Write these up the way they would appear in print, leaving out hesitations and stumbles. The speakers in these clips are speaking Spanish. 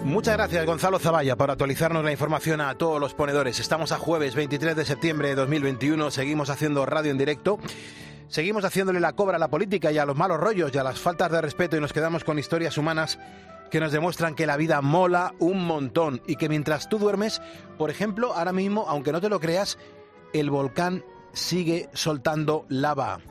Muchas gracias, Gonzalo Zavalla, por actualizarnos la información a todos los ponedores. Estamos a jueves 23 de septiembre de 2021, seguimos haciendo radio en directo, seguimos haciéndole la cobra a la política y a los malos rollos y a las faltas de respeto, y nos quedamos con historias humanas que nos demuestran que la vida mola un montón y que mientras tú duermes, por ejemplo, ahora mismo, aunque no te lo creas, el volcán sigue soltando lava.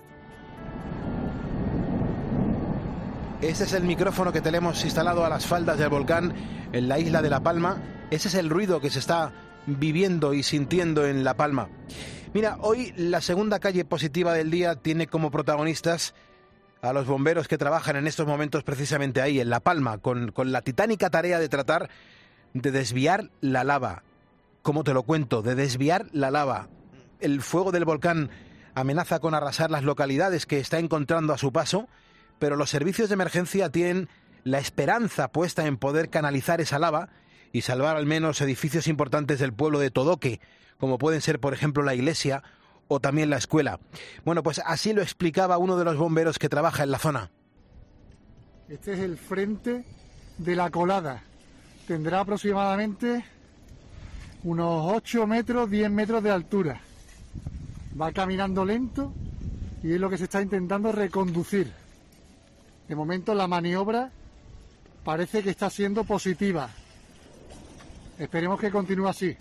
Este es el micrófono que tenemos instalado a las faldas del volcán en la isla de La Palma. Ese es el ruido que se está viviendo y sintiendo en La Palma. Mira, hoy la segunda calle positiva del día tiene como protagonistas a los bomberos que trabajan en estos momentos precisamente ahí, en La Palma, con la titánica tarea de tratar de desviar la lava. ¿Cómo te lo cuento? De desviar la lava. El fuego del volcán amenaza con arrasar las localidades que está encontrando a su paso, pero los servicios de emergencia tienen la esperanza puesta en poder canalizar esa lava y salvar al menos edificios importantes del pueblo de Todoque, como pueden ser, por ejemplo, la iglesia o también la escuela. Bueno, pues así lo explicaba uno de los bomberos que trabaja en la zona. Este es el frente de la colada. Tendrá aproximadamente unos 8 metros, 10 metros de altura. Va caminando lento y es lo que se está intentando reconducir. De momento la maniobra parece que está siendo positiva. Esperemos que continúe así.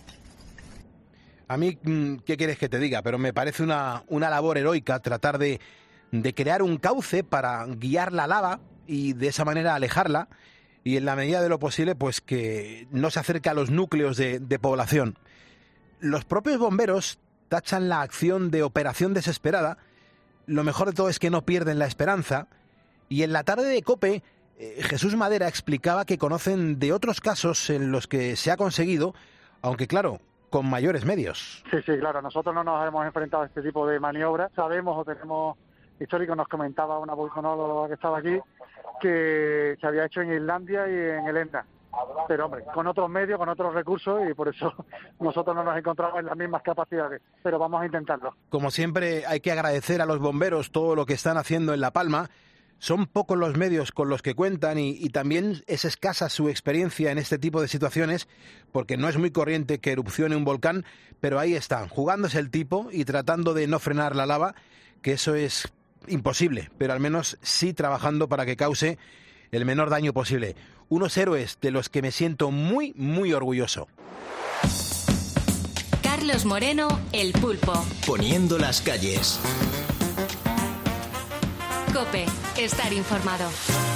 A mí, ¿qué quieres que te diga? Pero me parece una labor heroica tratar de crear un cauce para guiar la lava y de esa manera alejarla y en la medida de lo posible pues que no se acerque a los núcleos de población. Los propios bomberos tachan la acción de operación desesperada. Lo mejor de todo es que no pierden la esperanza. Y en la tarde de COPE, Jesús Madera explicaba que conocen de otros casos en los que se ha conseguido, aunque claro, con mayores medios. Sí, claro, nosotros no nos hemos enfrentado a este tipo de maniobras. Sabemos o tenemos histórico, nos comentaba una vulcanóloga que estaba aquí, que se había hecho en Islandia y en el Etna. Pero hombre, con otros medios, con otros recursos, y por eso nosotros no nos encontramos en las mismas capacidades, pero vamos a intentarlo. Como siempre, hay que agradecer a los bomberos todo lo que están haciendo en La Palma. Son pocos los medios con los que cuentan y también es escasa su experiencia en este tipo de situaciones, porque no es muy corriente que erupcione un volcán, pero ahí están, jugándose el tipo y tratando de no frenar la lava, que eso es imposible, pero al menos sí trabajando para que cause el menor daño posible. Unos héroes de los que me siento muy, muy orgulloso. Carlos Moreno, El Pulpo. Poniendo las calles. COPE, estar informado.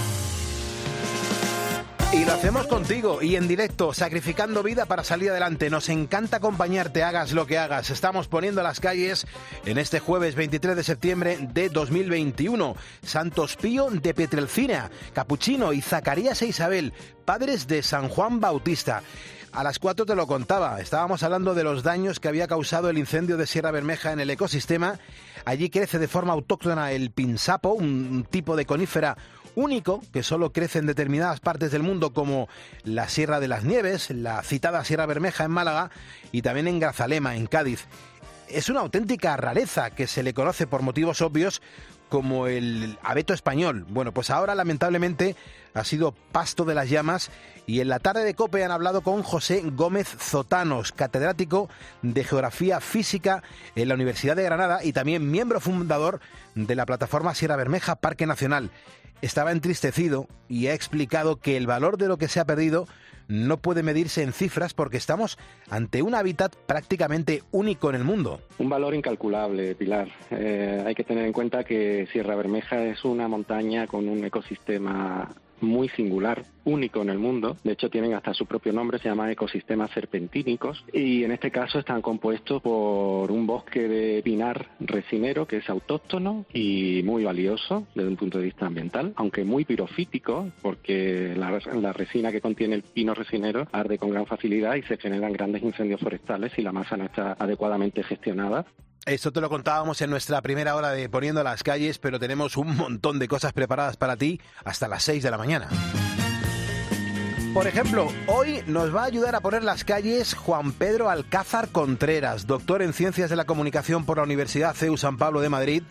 Y lo hacemos contigo y en directo, sacrificando vida para salir adelante. Nos encanta acompañarte, hagas lo que hagas. Estamos poniendo las calles en este jueves 23 de septiembre de 2021. Santos Pío de Pietrelcina, Capuchino y Zacarías e Isabel, padres de San Juan Bautista. A las 4 te lo contaba, estábamos hablando de los daños que había causado el incendio de Sierra Bermeja en el ecosistema. Allí crece de forma autóctona el pinsapo, un tipo de conífera único que solo crece en determinadas partes del mundo, como la Sierra de las Nieves, la citada Sierra Bermeja en Málaga y también en Grazalema, en Cádiz. Es una auténtica rareza que se le conoce por motivos obvios como el abeto español. Bueno, pues ahora lamentablemente ha sido pasto de las llamas y en la tarde de COPE han hablado con José Gómez Zotanos, catedrático de Geografía Física en la Universidad de Granada y también miembro fundador de la plataforma Sierra Bermeja Parque Nacional. Estaba entristecido y ha explicado que el valor de lo que se ha perdido no puede medirse en cifras porque estamos ante un hábitat prácticamente único en el mundo. Un valor incalculable, Pilar. Hay que tener en cuenta que Sierra Bermeja es una montaña con un ecosistema muy singular, único en el mundo. De hecho, tienen hasta su propio nombre, se llama ecosistemas serpentínicos, y en este caso están compuestos por un bosque de pinar resinero que es autóctono y muy valioso desde un punto de vista ambiental, aunque muy pirofítico, porque la resina que contiene el pino resinero arde con gran facilidad y se generan grandes incendios forestales si la masa no está adecuadamente gestionada. Esto te lo contábamos en nuestra primera hora de Poniendo las calles, pero tenemos un montón de cosas preparadas para ti hasta las 6 de la mañana. Por ejemplo, hoy nos va a ayudar a poner las calles Juan Pedro Alcázar Contreras, doctor en Ciencias de la Comunicación por la Universidad CEU San Pablo de Madrid,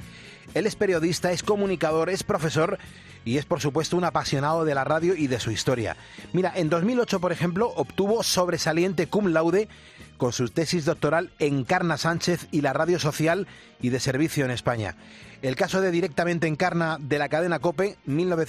Él es periodista, es comunicador, es profesor y es, por supuesto, un apasionado de la radio y de su historia. Mira, en 2008, por ejemplo, obtuvo sobresaliente cum laude con su tesis doctoral Encarna Sánchez y la radio social y de servicio en España. El caso de Directamente Encarna de la cadena COPE,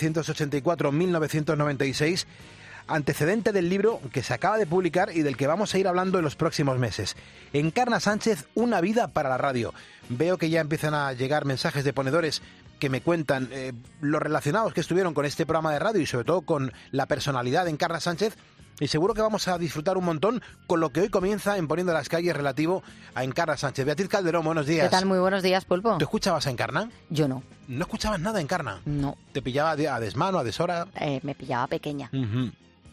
1984-1996, antecedente del libro que se acaba de publicar y del que vamos a ir hablando en los próximos meses. Encarna Sánchez, una vida para la radio. Veo que ya empiezan a llegar mensajes de ponedores que me cuentan los relacionados que estuvieron con este programa de radio y sobre todo con la personalidad de Encarna Sánchez. Y seguro que vamos a disfrutar un montón con lo que hoy comienza en Poniendo las Calles relativo a Encarna Sánchez. Beatriz Calderón, buenos días. ¿Qué tal? Muy buenos días, Pulpo. ¿Te escuchabas a Encarna? Yo no. ¿No escuchabas nada a Encarna? No. ¿Te pillaba a desmano, a deshora? Me pillaba pequeña. Uh-huh.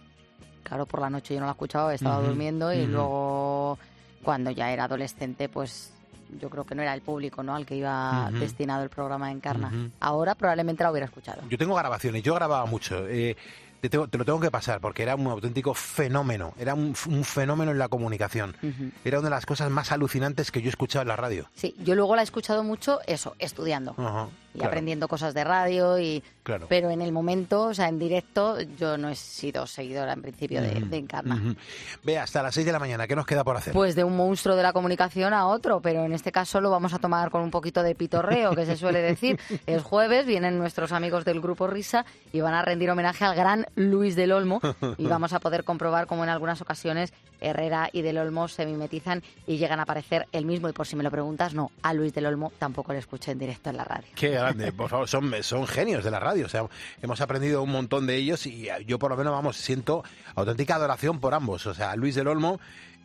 Claro, por la noche yo no la escuchaba, estaba durmiendo y luego cuando ya era adolescente, pues yo creo que no era el público, ¿no?, al que iba destinado el programa de Encarna. Ahora probablemente la hubiera escuchado. Yo tengo grabaciones, yo grababa mucho. Te lo tengo que pasar porque era un auténtico fenómeno, era un fenómeno en la comunicación. Era una de las cosas más alucinantes que yo he escuchado en la radio. Sí, yo luego la he escuchado mucho, estudiando. Y aprendiendo cosas de radio, pero en el momento, o sea, en directo, yo no he sido seguidora en principio de Encarna. Ve, hasta las 6 de la mañana, ¿qué nos queda por hacer? Pues de un monstruo de la comunicación a otro, pero en este caso lo vamos a tomar con un poquito de pitorreo, que se suele decir. Es jueves, vienen nuestros amigos del Grupo Risa y van a rendir homenaje al gran Luis del Olmo y vamos a poder comprobar cómo en algunas ocasiones Herrera y del Olmo se mimetizan y llegan a aparecer el mismo. Y por si me lo preguntas, no, a Luis del Olmo tampoco le escuché en directo en la radio. Qué grande, por favor, son genios de la radio, o sea, hemos aprendido un montón de ellos y yo por lo menos, siento auténtica adoración por ambos, o sea, Luis del Olmo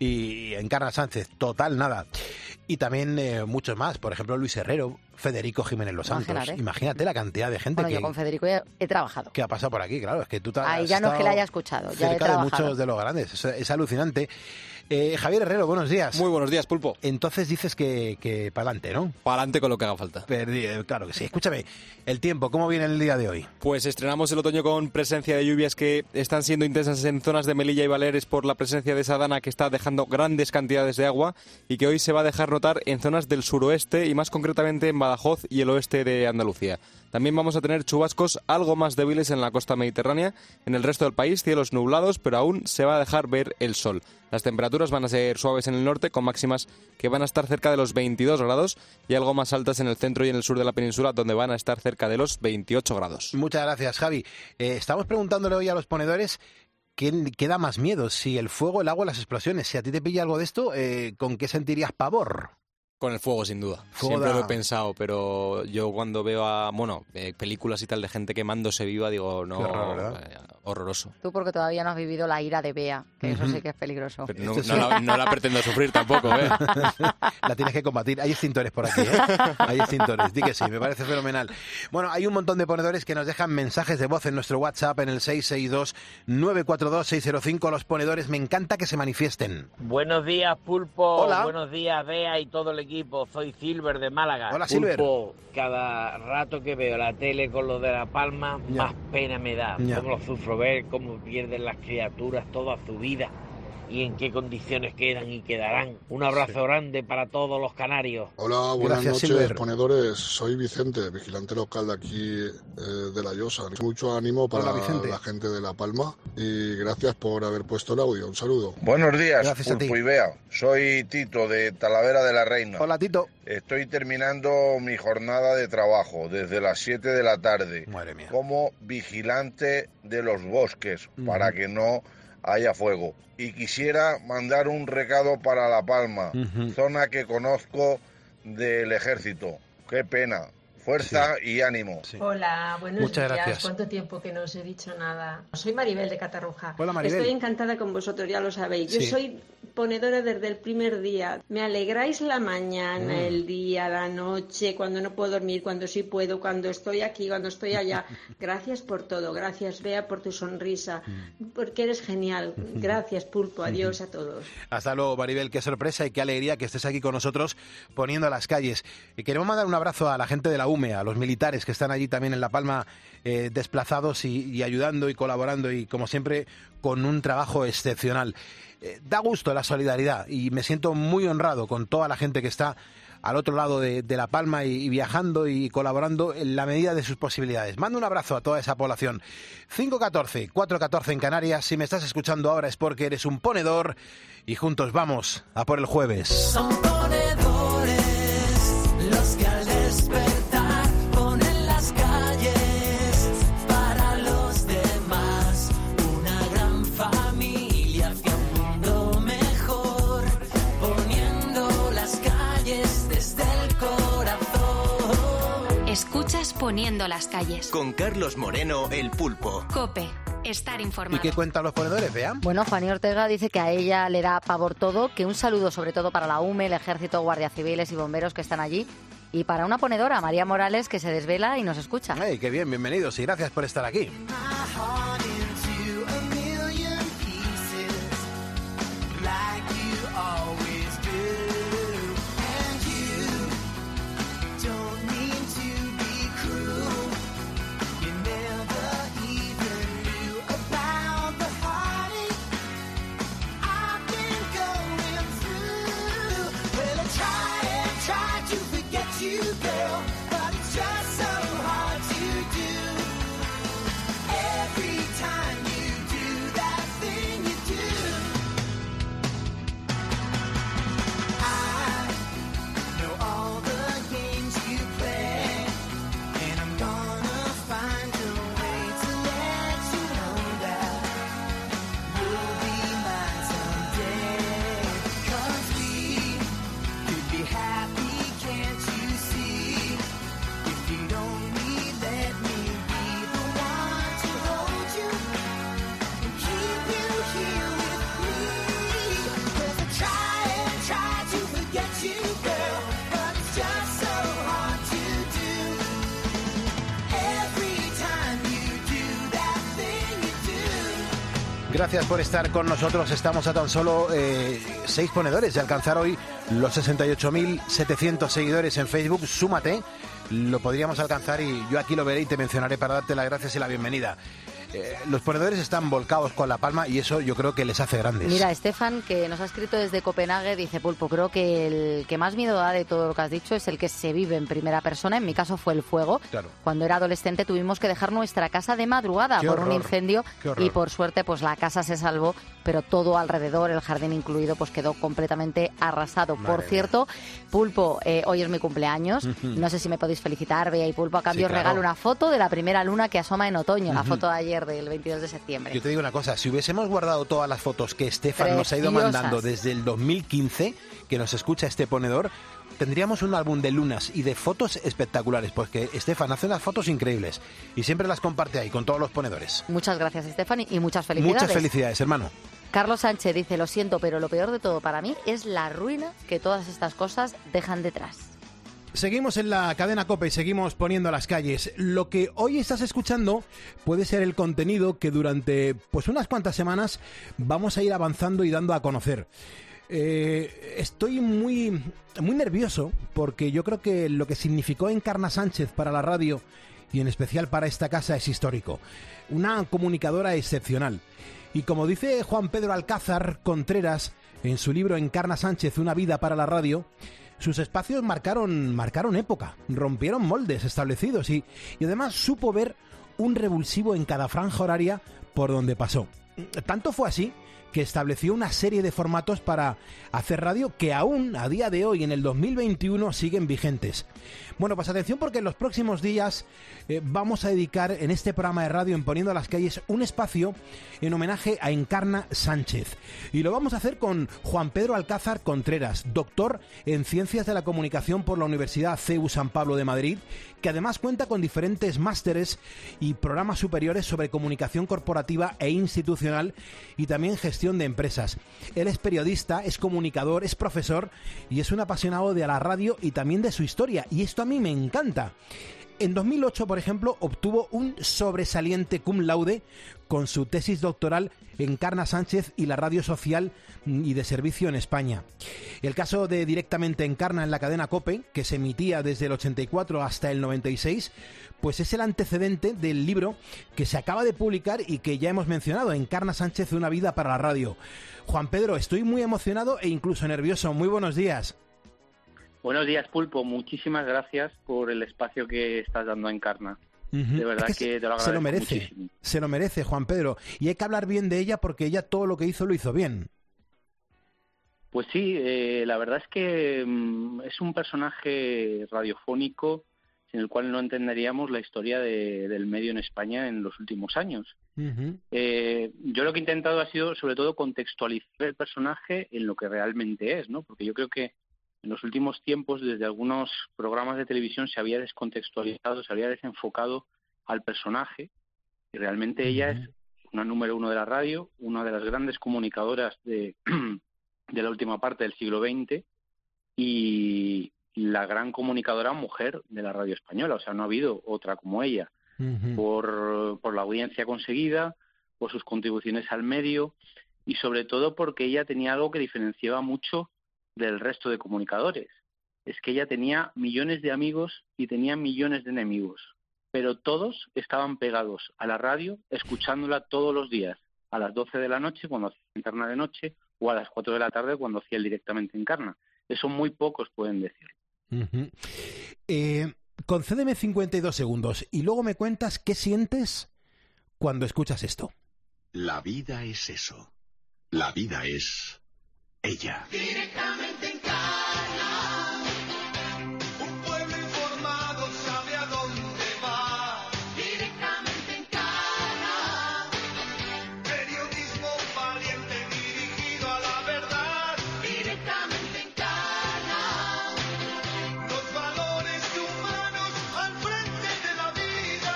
y Encarna Sánchez, total nada. Y también muchos más, por ejemplo, Luis Herrero, Federico Jiménez Los Santos. Imagínate la cantidad de gente yo con Federico he trabajado. Que ha pasado por aquí, claro, es que tú te ahí ya no es que la haya escuchado, ya he cerca de muchos de los grandes, es alucinante. Javier Herrero, buenos días. Muy buenos días, Pulpo. Entonces dices que para adelante, ¿no? Para adelante con lo que haga falta. Claro que sí. Escúchame, el tiempo, ¿cómo viene el día de hoy? Pues estrenamos el otoño con presencia de lluvias que están siendo intensas en zonas de Melilla y Baleares por la presencia de esa dana que está dejando grandes cantidades de agua y que hoy se va a dejar notar en zonas del suroeste y más concretamente en Badajoz y el oeste de Andalucía. También vamos a tener chubascos algo más débiles en la costa mediterránea. En el resto del país, cielos nublados, pero aún se va a dejar ver el sol. Las temperaturas van a ser suaves en el norte, con máximas que van a estar cerca de los 22 grados y algo más altas en el centro y en el sur de la península, donde van a estar cerca de los 28 grados. Muchas gracias, Javi. Estamos preguntándole hoy a los ponedores qué da más miedo, si el fuego, el agua o las explosiones. Si a ti te pilla algo de esto, ¿con qué sentirías pavor? Con el fuego, sin duda. Siempre lo he pensado, pero yo cuando veo películas y tal de gente quemándose viva, digo, no, horroroso. Tú porque todavía no has vivido la ira de Bea, que eso sí que es peligroso. Pero no la pretendo sufrir tampoco, ¿eh? La tienes que combatir. Hay extintores por aquí, ¿eh? Hay extintores, di que sí, me parece fenomenal. Bueno, hay un montón de ponedores que nos dejan mensajes de voz en nuestro WhatsApp en el 662-942-605. Los ponedores, me encanta que se manifiesten. Buenos días, Pulpo. Hola. Buenos días, Bea y todo el equipo. Soy Silver de Málaga. Hola, Silver. Pulpo, cada rato que veo la tele con lo de La Palma, más pena me da. Cómo lo sufro ver, cómo pierden las criaturas toda su vida y en qué condiciones quedan y quedarán. Un abrazo grande para todos los canarios. Hola, buenas noches, Silver. ponedores. Soy Vicente, vigilante local de aquí de La Llosa. Mucho ánimo para la gente de La Palma y gracias por haber puesto el audio. Un saludo. Buenos días, Gracias Pulpo y Bea. Soy Tito de Talavera de la Reina. Hola, Tito. Estoy terminando mi jornada de trabajo desde las 7 de la tarde. Madre mía. Como vigilante de los bosques para que no haya fuego. Y quisiera mandar un recado para La Palma, zona que conozco del ejército. Qué pena. Fuerza y ánimo. Sí. Hola, buenos Muchas días. Gracias. ¿Cuánto tiempo que no os he dicho nada? Soy Maribel de Catarroja. Hola, Maribel. Estoy encantada con vosotros, ya lo sabéis. Yo soy ponedora desde el primer día. Me alegráis la mañana, el día, la noche, cuando no puedo dormir, cuando sí puedo, cuando estoy aquí, cuando estoy allá. Gracias por todo. Gracias, Bea, por tu sonrisa, porque eres genial. Gracias, Pulpo. Adiós a todos. Hasta luego, Maribel. Qué sorpresa y qué alegría que estés aquí con nosotros poniendo las calles. Y queremos mandar un abrazo a la gente de la UME, a los militares que están allí también en La Palma desplazados y ayudando y colaborando y, como siempre, con un trabajo excepcional. Da gusto la solidaridad y me siento muy honrado con toda la gente que está al otro lado de La Palma y viajando y colaborando en la medida de sus posibilidades. Mando un abrazo a toda esa población. 5:14, 4:14 en Canarias. Si me estás escuchando ahora es porque eres un ponedor y juntos vamos a por el jueves. Son ponedores los que al despertar ponen las calles para los demás. Una gran familia hacia un mundo mejor, poniendo las calles desde el corazón. Escuchas Poniendo las calles. Con Carlos Moreno, el Pulpo. COPE. Estar informado. ¿Y qué cuentan los ponedores, vean? Bueno, Fanny Ortega dice que a ella le da pavor todo, que un saludo sobre todo para la UME, el Ejército, Guardias Civiles y bomberos que están allí, y para una ponedora, María Morales, que se desvela y nos escucha. ¡Hey, qué bien! Bienvenidos y gracias por estar aquí. Gracias por estar con nosotros. Estamos a tan solo 6 ponedores de alcanzar hoy los 68.700 seguidores en Facebook. Súmate, lo podríamos alcanzar y yo aquí lo veré y te mencionaré para darte las gracias y la bienvenida. Los ponedores están volcados con La Palma y eso yo creo que les hace grandes. Mira, Estefan, que nos ha escrito desde Copenhague, dice: Pulpo, creo que el que más miedo da de todo lo que has dicho es el que se vive en primera persona. En mi caso fue el fuego. Claro. Cuando era adolescente tuvimos que dejar nuestra casa de madrugada por un incendio y por suerte pues la casa se salvó, pero todo alrededor, el jardín incluido, pues quedó completamente arrasado. Madre por cierto, Pulpo, hoy es mi cumpleaños. No sé si me podéis felicitar, Bea y Pulpo. A cambio os regalo una foto de la primera luna que asoma en otoño, la foto de ayer del 22 de septiembre. Yo te digo una cosa, si hubiésemos guardado todas las fotos que Estefan nos ha ido mandando desde el 2015, que nos escucha este ponedor, tendríamos un álbum de lunas y de fotos espectaculares, porque Estefan hace unas fotos increíbles y siempre las comparte ahí con todos los ponedores. Muchas gracias, Estefan, y muchas felicidades. Muchas felicidades, hermano. Carlos Sánchez dice: lo siento, pero lo peor de todo para mí es la ruina que todas estas cosas dejan detrás. Seguimos en la cadena COPE y seguimos poniendo las calles. Lo que hoy estás escuchando puede ser el contenido que durante pues unas cuantas semanas vamos a ir avanzando y dando a conocer. Estoy muy nervioso porque yo creo que lo que significó Encarna Sánchez para la radio y en especial para esta casa es histórico. Una comunicadora excepcional. Y como dice Juan Pedro Alcázar Contreras en su libro Encarna Sánchez, una vida para la radio, sus espacios marcaron época, rompieron moldes establecidos y además supo ver un revulsivo en cada franja horaria por donde pasó. Tanto fue así que estableció una serie de formatos para hacer radio que aún a día de hoy, en el 2021, siguen vigentes. Bueno, pues atención, porque en los próximos días vamos a dedicar en este programa de radio, en Poniendo las Calles, un espacio en homenaje a Encarna Sánchez. Y lo vamos a hacer con Juan Pedro Alcázar Contreras, doctor en Ciencias de la Comunicación por la Universidad CEU San Pablo de Madrid, que además cuenta con diferentes másteres y programas superiores sobre comunicación corporativa e institucional y también gestión de empresas. Él es periodista, es comunicador, es profesor y es un apasionado de la radio y también de su historia, y esto a mí me encanta. En 2008, por ejemplo, obtuvo un sobresaliente cum laude con su tesis doctoral Encarna Sánchez y la radio social y de servicio en España. El caso de Directamente Encarna en la cadena COPE, que se emitía desde el 84 hasta el 96, pues es el antecedente del libro que se acaba de publicar y que ya hemos mencionado, Encarna Sánchez, una vida para la radio. Juan Pedro, estoy muy emocionado e incluso nervioso. Muy buenos días. Buenos días, Pulpo. Muchísimas gracias por el espacio que estás dando a Encarna. De verdad que te lo agradezco se lo merece, muchísimo. Se lo merece, Juan Pedro. Y hay que hablar bien de ella porque ella todo lo que hizo lo hizo bien. Pues sí, la verdad es que es un personaje radiofónico sin el cual no entenderíamos la historia del medio en España en los últimos años. Yo lo que he intentado ha sido sobre todo contextualizar el personaje en lo que realmente es, ¿no? Porque yo creo que en los últimos tiempos, desde algunos programas de televisión, se había descontextualizado, se había desenfocado al personaje, y realmente ella es una número uno de la radio, una de las grandes comunicadoras de la última parte del siglo XX y la gran comunicadora mujer de la radio española. O sea, no ha habido otra como ella, por la audiencia conseguida, por sus contribuciones al medio y sobre todo porque ella tenía algo que diferenciaba mucho del resto de comunicadores. Es que ella tenía millones de amigos y tenía millones de enemigos, pero todos estaban pegados a la radio escuchándola todos los días, a las 12 de la noche cuando hacía Encarna de noche o a las 4 de la tarde cuando hacía el directamente Encarna. Eso muy pocos pueden decir. Concédeme 52 segundos y luego me cuentas qué sientes cuando escuchas esto. La vida es eso. La vida es ella. Directamente Encarna. Un pueblo informado sabe a dónde va. Directamente Encarna. Periodismo valiente dirigido a la verdad. Directamente Encarna. Los valores humanos al frente de la vida.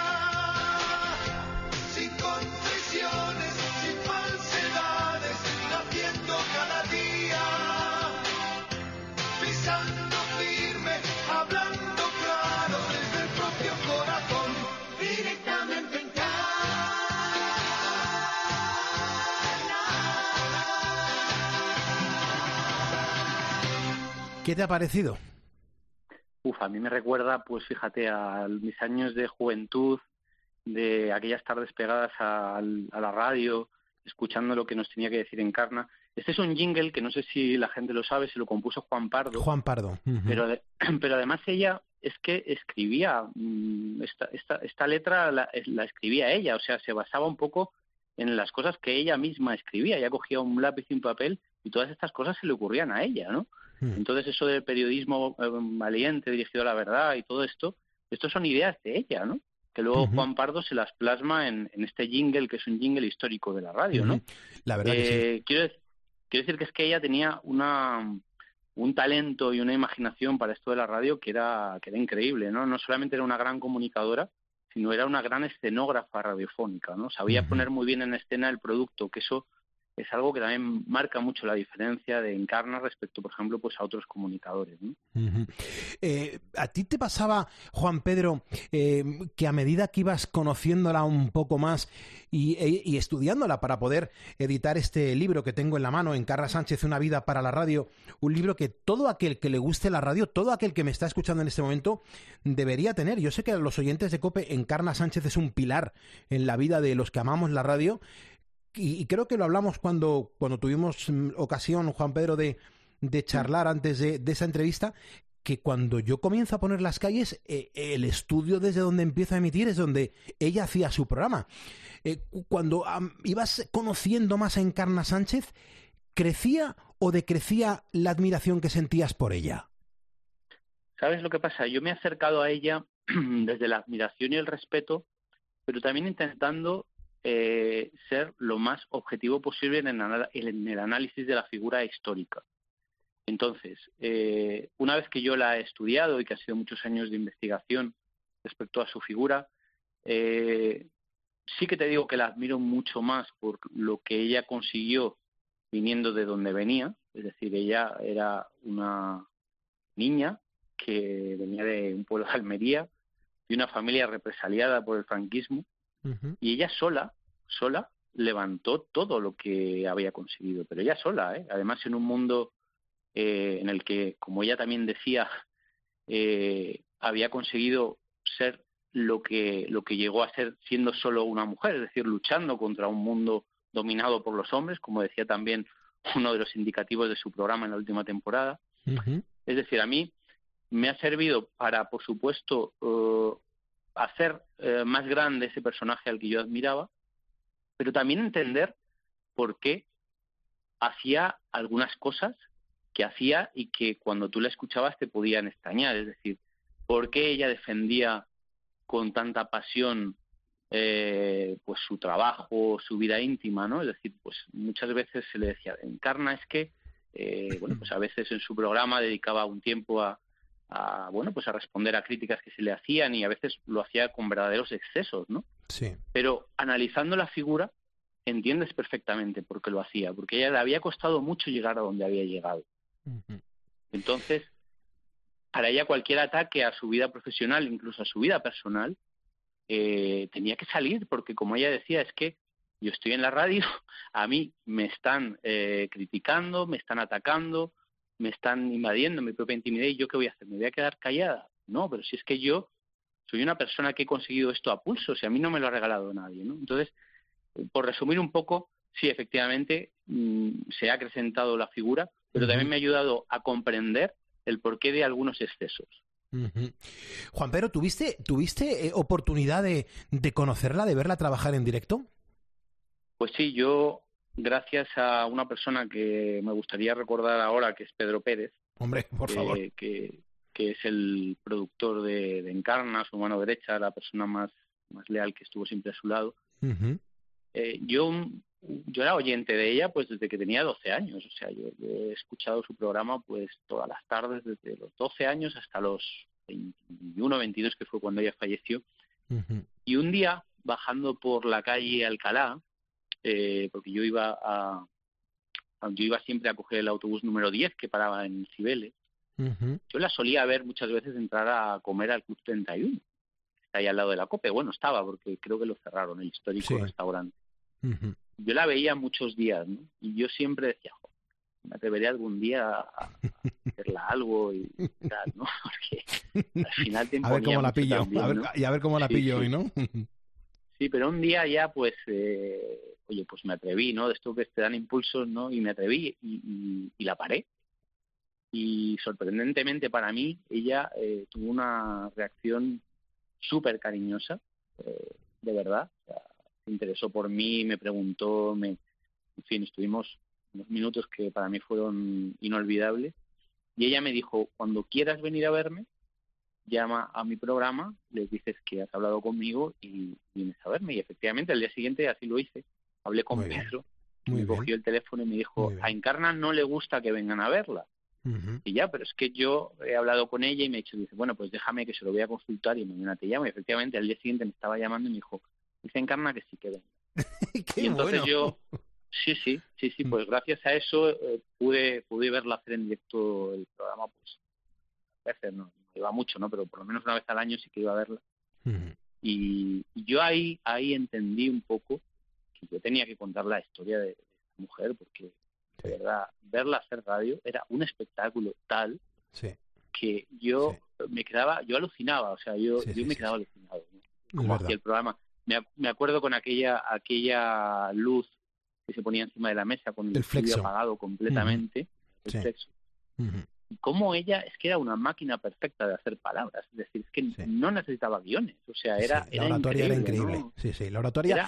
Sin concesiones, sin falsedades, naciendo cada día. Pisando firme, hablando claro desde el propio corazón. Directamente ¿Qué te ha parecido? A mí me recuerda, pues fíjate, a mis años de juventud, de aquellas tardes pegadas a la radio, escuchando lo que nos tenía que decir Encarna. Este es un jingle que no sé si la gente lo sabe, se lo compuso Juan Pardo. Juan Pardo. Pero además ella es que escribía, esta letra la escribía ella, o sea, se basaba un poco en las cosas que ella misma escribía. Ella cogía un lápiz y un papel y todas estas cosas se le ocurrían a ella, ¿no? Entonces eso del periodismo valiente, dirigido a la verdad y todo esto son ideas de ella, ¿no? Que luego Juan Pardo se las plasma en este jingle, que es un jingle histórico de la radio, ¿no? La verdad que sí. Quiero decir que es que ella tenía un talento y una imaginación para esto de la radio que era increíble, ¿no? No solamente era una gran comunicadora, sino era una gran escenógrafa radiofónica, ¿no? Sabía poner muy bien en escena el producto, que eso es algo que también marca mucho la diferencia de Encarna respecto, por ejemplo, pues a otros comunicadores, ¿no? ¿A ti te pasaba, Juan Pedro, que a medida que ibas conociéndola un poco más y estudiándola para poder editar este libro que tengo en la mano, Encarna Sánchez, Una vida para la radio, un libro que todo aquel que le guste la radio, todo aquel que me está escuchando en este momento, debería tener? Yo sé que a los oyentes de COPE, Encarna Sánchez es un pilar en la vida de los que amamos la radio. Y creo que lo hablamos cuando tuvimos ocasión, Juan Pedro, de charlar antes de esa entrevista, que cuando yo comienzo a poner las calles, el estudio desde donde empiezo a emitir es donde ella hacía su programa. Cuando ibas conociendo más a Encarna Sánchez, ¿crecía o decrecía la admiración que sentías por ella? ¿Sabes lo que pasa? Yo me he acercado a ella desde la admiración y el respeto, pero también intentando ser lo más objetivo posible en el análisis de la figura histórica. Entonces, una vez que yo la he estudiado y que ha sido muchos años de investigación respecto a su figura, sí que te digo que la admiro mucho más por lo que ella consiguió viniendo de donde venía. Es decir, ella era una niña que venía de un pueblo de Almería, de una familia represaliada por el franquismo, y ella sola levantó todo lo que había conseguido, pero ella sola, además en un mundo en el que, como ella también decía, había conseguido ser lo que llegó a ser siendo solo una mujer, es decir, luchando contra un mundo dominado por los hombres, como decía también uno de los indicativos de su programa en la última temporada. Es decir, a mí me ha servido para, por supuesto, hacer más grande ese personaje al que yo admiraba, pero también entender por qué hacía algunas cosas que hacía y que cuando tú la escuchabas te podían extrañar. Es decir, por qué ella defendía con tanta pasión pues su trabajo, su vida íntima, ¿no? Es decir, pues muchas veces se le decía, Encarna, es que bueno, pues a veces en su programa dedicaba un tiempo a bueno, pues a responder a críticas que se le hacían, y a veces lo hacía con verdaderos excesos, ¿no? Sí. Pero analizando la figura entiendes perfectamente por qué lo hacía, porque a ella le había costado mucho llegar a donde había llegado. Uh-huh. Entonces, para ella cualquier ataque a su vida profesional, incluso a su vida personal, tenía que salir, porque como ella decía, es que yo estoy en la radio, a mí me están criticando, me están atacando, me están invadiendo mi propia intimidad, y ¿yo qué voy a hacer? ¿Me voy a quedar callada? No, pero si es que yo soy una persona que he conseguido esto a pulso, si a mí no me lo ha regalado nadie, ¿no? Entonces, por resumir un poco, sí, efectivamente, se ha acrecentado la figura, pero también me ha ayudado a comprender el porqué de algunos excesos. Uh-huh. Juan Pedro, ¿tuviste oportunidad de conocerla, de verla trabajar en directo? Pues sí, yo, gracias a una persona que me gustaría recordar ahora, que es Pedro Pérez. Hombre, por favor. Que es el productor de Encarna, su mano derecha, la persona más leal que estuvo siempre a su lado. Uh-huh. Yo era oyente de ella pues desde que tenía 12 años. O sea, yo he escuchado su programa pues todas las tardes, desde los 12 años hasta los 21, 22, que fue cuando ella falleció. Uh-huh. Y un día, bajando por la calle Alcalá, porque yo iba siempre a coger el autobús número 10 que paraba en Cibeles. Uh-huh. Yo la solía ver muchas veces entrar a comer al Club 31, que está ahí al lado de la COPE. Bueno, estaba, porque creo que lo cerraron, el histórico restaurante. Uh-huh. Yo la veía muchos días, ¿no? Y yo siempre decía, me atrevería algún día a hacerla algo y tal, ¿no? Porque al final te imponía a ver cómo la pillo, también, ¿no? a ver cómo la pillo hoy, ¿no? Sí, pero un día ya, pues, oye, pues me atreví, ¿no? De esto que te dan impulsos, ¿no? Y me atreví y la paré. Y sorprendentemente para mí, ella tuvo una reacción súper cariñosa, de verdad. O sea, se interesó por mí, me preguntó, en fin, estuvimos unos minutos que para mí fueron inolvidables. Y ella me dijo, cuando quieras venir a verme, llama a mi programa, les dices que has hablado conmigo y vienes a verme. Y efectivamente, al día siguiente así lo hice. Hablé con Pedro, me cogió el teléfono y me dijo, a Encarna no le gusta que vengan a verla. Uh-huh. Y ya, pero es que yo he hablado con ella y me ha dicho, dice, bueno, pues déjame que se lo voy a consultar y mañana te llamo. Y efectivamente, al día siguiente me estaba llamando y me dijo, dice Encarna que sí que venga. Y entonces yo, sí, pues gracias a eso pude verla hacer en directo el programa, pues a veces no iba mucho, ¿no? Pero por lo menos una vez al año sí que iba a verla. Uh-huh. Y yo ahí entendí un poco que yo tenía que contar la historia de esta mujer, porque de verdad, verla hacer radio era un espectáculo tal que yo me quedaba, yo alucinaba, o sea, yo me quedaba alucinado, ¿no? Como hacía el programa. Me acuerdo con aquella luz que se ponía encima de la mesa con el estudio apagado completamente, el flexo. Uh-huh. Y cómo ella, es que era una máquina perfecta de hacer palabras, es decir, es que no necesitaba guiones, o sea, la oratoria era increíble, ¿no? La oratoria,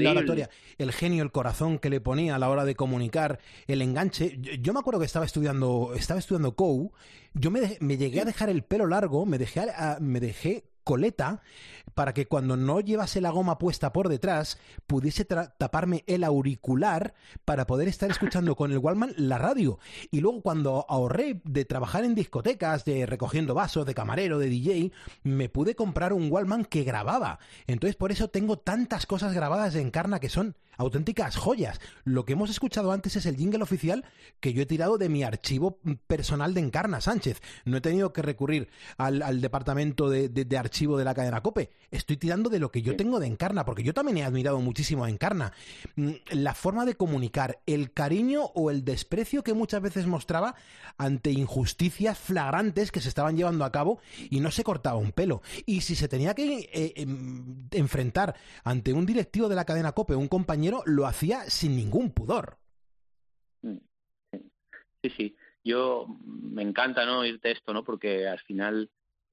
el genio, el corazón que le ponía a la hora de comunicar, el enganche. Yo me acuerdo que estaba estudiando COU, yo me llegué a dejar el pelo largo, me dejé coleta para que cuando no llevase la goma puesta por detrás pudiese taparme el auricular para poder estar escuchando con el Walkman la radio. Y luego cuando ahorré de trabajar en discotecas, de recogiendo vasos, de camarero, de DJ, me pude comprar un Walkman que grababa. Entonces por eso tengo tantas cosas grabadas de Encarna que son auténticas joyas. Lo que hemos escuchado antes es el jingle oficial que yo he tirado de mi archivo personal de Encarna Sánchez. No he tenido que recurrir al departamento de archivo de la cadena COPE. Estoy tirando de lo que yo tengo de Encarna, porque yo también he admirado muchísimo a Encarna. La forma de comunicar, el cariño o el desprecio que muchas veces mostraba ante injusticias flagrantes que se estaban llevando a cabo y no se cortaba un pelo. Y si se tenía que enfrentar ante un directivo de la cadena COPE, un compañero, lo hacía sin ningún pudor. Sí. yo me encanta, ¿no?, oírte esto, ¿no?, porque al final,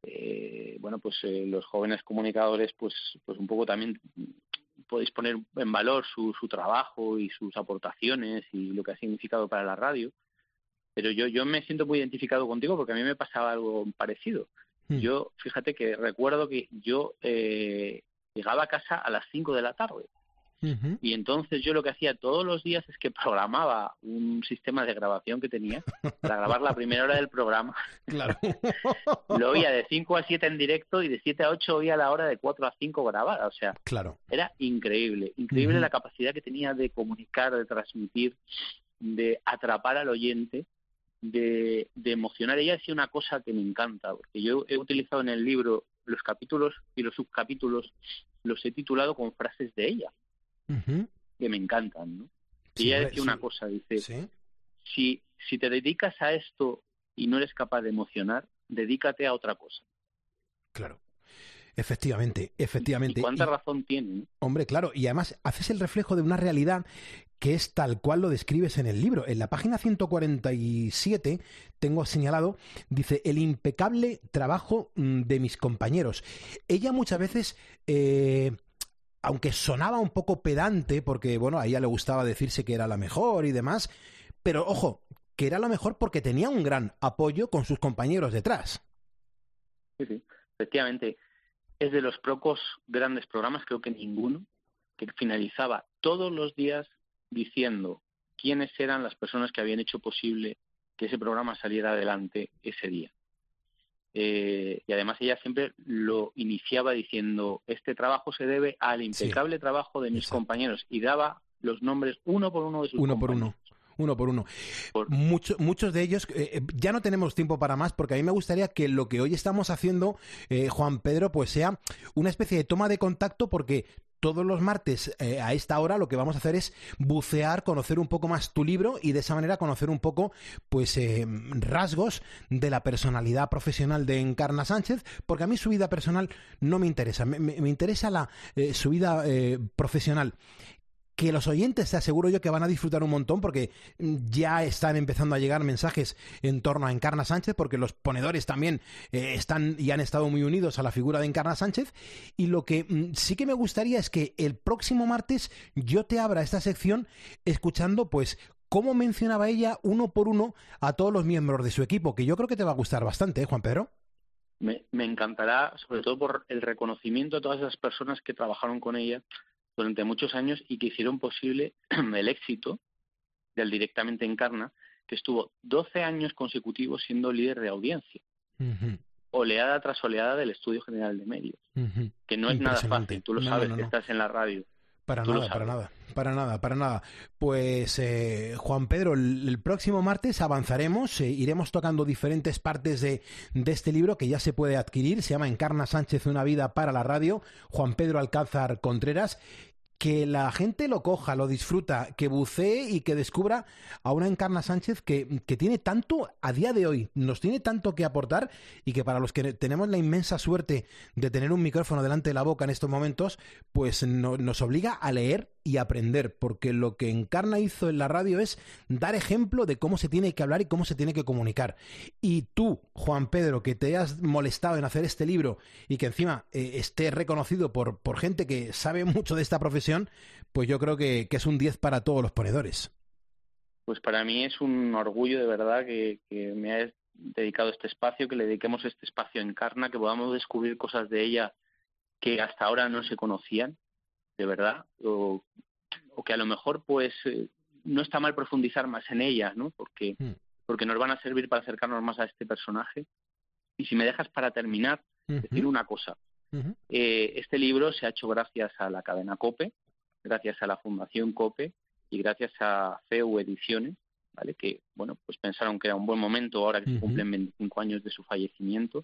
los jóvenes comunicadores, pues un poco también podéis poner en valor su trabajo y sus aportaciones y lo que ha significado para la radio. Pero yo me siento muy identificado contigo porque a mí me pasaba algo parecido. Yo, fíjate que recuerdo que yo llegaba a casa a las 5 de la tarde. Y entonces yo lo que hacía todos los días es que programaba un sistema de grabación que tenía para grabar la primera hora del programa. Claro. Lo oía de 5 a 7 en directo y de 7 a 8 oía la hora de 4 a 5 grabada. O sea, claro, era increíble la capacidad que tenía de comunicar, de transmitir, de atrapar al oyente, de emocionar. Ella decía una cosa que me encanta, porque yo he utilizado en el libro los capítulos y los subcapítulos, los he titulado con frases de ella. Que me encantan, ¿no? Y ella decía una cosa, dice, si te dedicas a esto y no eres capaz de emocionar, dedícate a otra cosa. Claro, efectivamente. ¿Y cuánta razón tiene, ¿no? Hombre, claro, y además haces el reflejo de una realidad que es tal cual lo describes en el libro. En la página 147 tengo señalado, dice, el impecable trabajo de mis compañeros. Ella muchas veces... aunque sonaba un poco pedante, porque bueno, a ella le gustaba decirse que era la mejor y demás, pero ojo, que era la mejor porque tenía un gran apoyo con sus compañeros detrás. Sí, efectivamente. Es de los pocos grandes programas, creo que ninguno, que finalizaba todos los días diciendo quiénes eran las personas que habían hecho posible que ese programa saliera adelante ese día. Y además ella siempre lo iniciaba diciendo, este trabajo se debe al impecable trabajo de mis compañeros, y daba los nombres uno por uno de sus compañeros. Uno por uno. Muchos de ellos, ya no tenemos tiempo para más, porque a mí me gustaría que lo que hoy estamos haciendo, Juan Pedro, pues sea una especie de toma de contacto, porque todos los martes a esta hora lo que vamos a hacer es bucear, conocer un poco más tu libro y de esa manera conocer un poco pues rasgos de la personalidad profesional de Encarna Sánchez, porque a mí su vida personal no me interesa, me interesa su vida profesional. Que los oyentes te aseguro yo que van a disfrutar un montón, porque ya están empezando a llegar mensajes en torno a Encarna Sánchez, porque los ponedores también están y han estado muy unidos a la figura de Encarna Sánchez. Y lo que sí que me gustaría es que el próximo martes yo te abra esta sección escuchando pues cómo mencionaba ella uno por uno a todos los miembros de su equipo, que yo creo que te va a gustar bastante, ¿eh, Juan Pedro? Me encantará, sobre todo por el reconocimiento a todas esas personas que trabajaron con ella durante muchos años y que hicieron posible el éxito del Directamente Encarna, que estuvo 12 años consecutivos siendo líder de audiencia. Oleada tras oleada del Estudio General de Medios. Que no es nada fácil, tú lo sabes, que estás en la radio. Para nada. Pues Juan Pedro, el próximo martes avanzaremos, iremos tocando diferentes partes de este libro que ya se puede adquirir. Se llama Encarna Sánchez, una vida para la radio, Juan Pedro Alcázar Contreras. Que la gente lo coja, lo disfruta, que bucee y que descubra a una Encarna Sánchez que tiene tanto, a día de hoy, nos tiene tanto que aportar, y que para los que tenemos la inmensa suerte de tener un micrófono delante de la boca en estos momentos, pues nos obliga a leer y aprender, porque lo que Encarna hizo en la radio es dar ejemplo de cómo se tiene que hablar y cómo se tiene que comunicar. Y tú, Juan Pedro, que te has molestado en hacer este libro y que encima esté reconocido por gente que sabe mucho de esta profesión, pues yo creo que es un 10 para todos los ponedores. Pues para mí es un orgullo de verdad que me hayas dedicado este espacio, que le dediquemos este espacio a Encarna, que podamos descubrir cosas de ella que hasta ahora no se conocían, de verdad, o que a lo mejor pues no está mal profundizar más en ellas, ¿no? Porque nos van a servir para acercarnos más a este personaje. Y si me dejas para terminar, decir una cosa. Este libro se ha hecho gracias a la cadena COPE, gracias a la Fundación COPE y gracias a CEU Ediciones, ¿vale? Que, bueno, pues pensaron que era un buen momento ahora que se cumplen 25 años de su fallecimiento.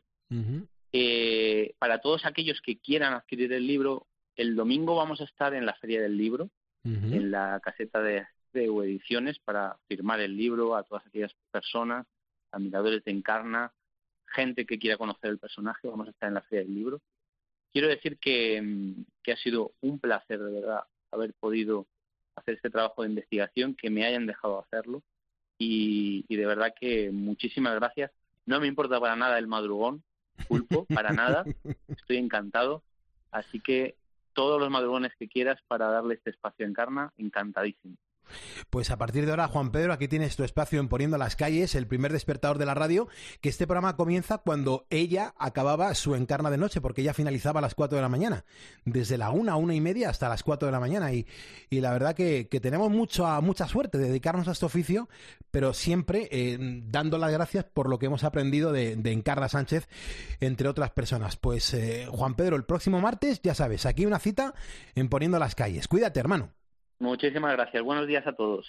Para todos aquellos que quieran adquirir el libro, el domingo vamos a estar en la Feria del Libro, en la caseta de CEU Ediciones, para firmar el libro a todas aquellas personas, admiradores de Encarna, gente que quiera conocer el personaje. Vamos a estar en la Feria del Libro. Quiero decir que ha sido un placer, de verdad, haber podido hacer este trabajo de investigación, que me hayan dejado hacerlo, y de verdad que muchísimas gracias. No me importa para nada el madrugón, Pulpo, para nada. Estoy encantado. Así que todos los madrugones que quieras para darle este espacio a Encarna, encantadísimo. Pues a partir de ahora, Juan Pedro, aquí tienes tu espacio en Poniendo las Calles, el primer despertador de la radio, que este programa comienza cuando ella acababa su Encarna de noche, porque ella finalizaba a las 4 de la mañana, desde la 1:30 hasta las 4 de la mañana, y la verdad que tenemos mucha suerte de dedicarnos a este oficio, pero siempre dando las gracias por lo que hemos aprendido de Encarna Sánchez, entre otras personas. Pues Juan Pedro, el próximo martes, ya sabes, aquí una cita en Poniendo las Calles. Cuídate, hermano. Muchísimas gracias. Buenos días a todos.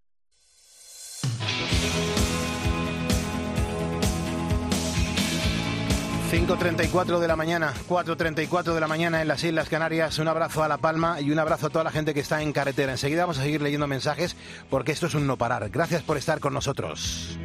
...5:34 de la mañana, 4:34 de la mañana en las Islas Canarias. Un abrazo a La Palma y un abrazo a toda la gente que está en carretera. Enseguida vamos a seguir leyendo mensajes porque esto es un no parar. Gracias por estar con nosotros.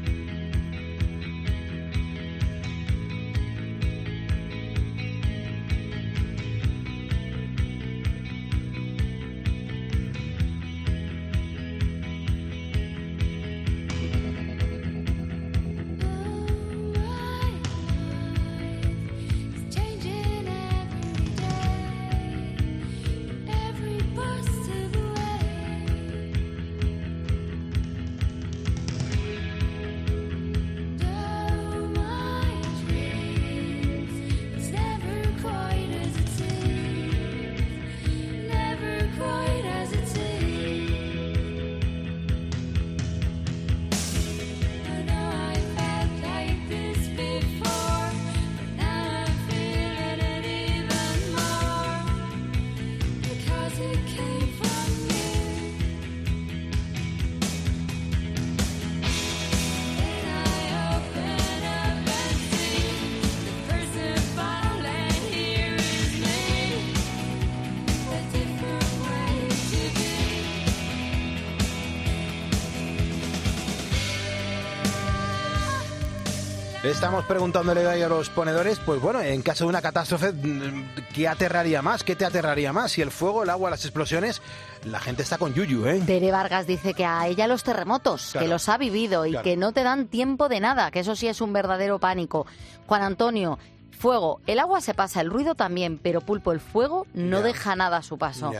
Estamos preguntándole a los ponedores, pues bueno, en caso de una catástrofe, ¿qué aterraría más? ¿Qué te aterraría más? Si el fuego, el agua, las explosiones, la gente está con yuyu, ¿eh? Tere Vargas dice que a ella los terremotos, claro, que los ha vivido y que no te dan tiempo de nada, que eso sí es un verdadero pánico. Juan Antonio, fuego, el agua se pasa, el ruido también, pero Pulpo, el fuego no deja nada a su paso.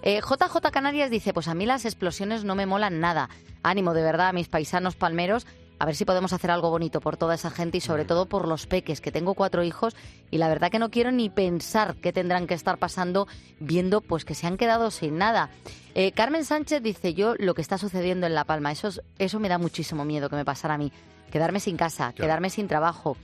JJ Canarias dice, pues a mí las explosiones no me molan nada. Ánimo, de verdad, a mis paisanos palmeros, a ver si podemos hacer algo bonito por toda esa gente y sobre todo por los peques, que tengo 4 hijos y la verdad que no quiero ni pensar qué tendrán que estar pasando viendo pues que se han quedado sin nada. Carmen Sánchez dice, yo lo que está sucediendo en La Palma, eso me da muchísimo miedo que me pasara a mí. Quedarme sin casa, quedarme sin trabajo.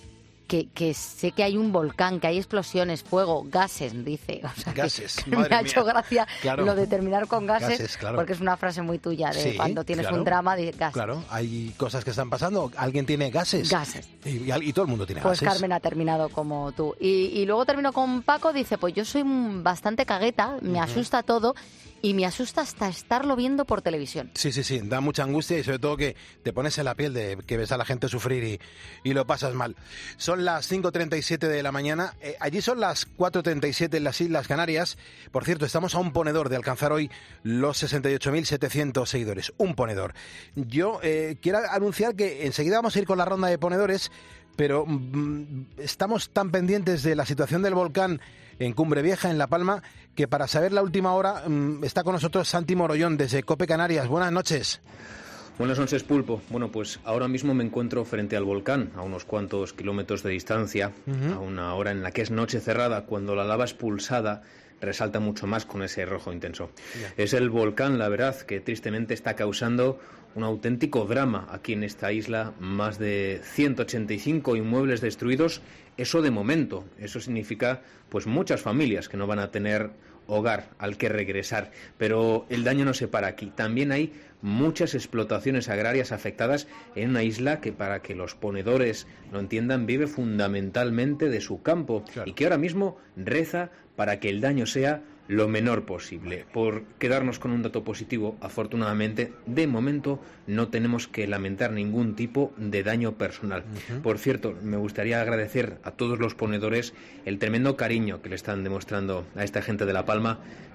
Que sé que hay un volcán, que hay explosiones, fuego, gases, dice. O sea, gases, me ha hecho gracia lo de terminar con gases claro, porque es una frase muy tuya de cuando tienes un drama de gases. Claro, hay cosas que están pasando. ¿Alguien tiene gases? Gases. Y todo el mundo tiene gases. Pues Carmen ha terminado como tú. Y luego termino con Paco, dice, pues yo soy bastante cagueta, me asusta todo. Y me asusta hasta estarlo viendo por televisión. Sí, da mucha angustia y sobre todo que te pones en la piel de que ves a la gente sufrir y lo pasas mal. Son las 5:37 de la mañana, allí son las 4:37 en las Islas Canarias. Por cierto, estamos a un ponedor de alcanzar hoy los 68.700 seguidores. Un ponedor. Yo quiero anunciar que enseguida vamos a ir con la ronda de ponedores, pero estamos tan pendientes de la situación del volcán en Cumbre Vieja, en La Palma, que para saber la última hora está con nosotros Santi Morollón desde COPE Canarias. Buenas noches. Buenas noches, Pulpo. Bueno, pues ahora mismo me encuentro frente al volcán, a unos cuantos kilómetros de distancia, a una hora en la que es noche cerrada, cuando la lava expulsada resalta mucho más con ese rojo intenso. Es el volcán, la verdad, que tristemente está causando un auténtico drama aquí en esta isla, más de 185 inmuebles destruidos, eso de momento, eso significa pues muchas familias que no van a tener hogar al que regresar, pero el daño no se para aquí, también hay muchas explotaciones agrarias afectadas en una isla que, para que los ponedores lo entiendan, vive fundamentalmente de su campo y que ahora mismo reza para que el daño sea lo menor posible. Por quedarnos con un dato positivo, afortunadamente, de momento no tenemos que lamentar ningún tipo de daño personal. Por cierto, me gustaría agradecer a todos los ponedores el tremendo cariño que le están demostrando a esta gente de La Palma,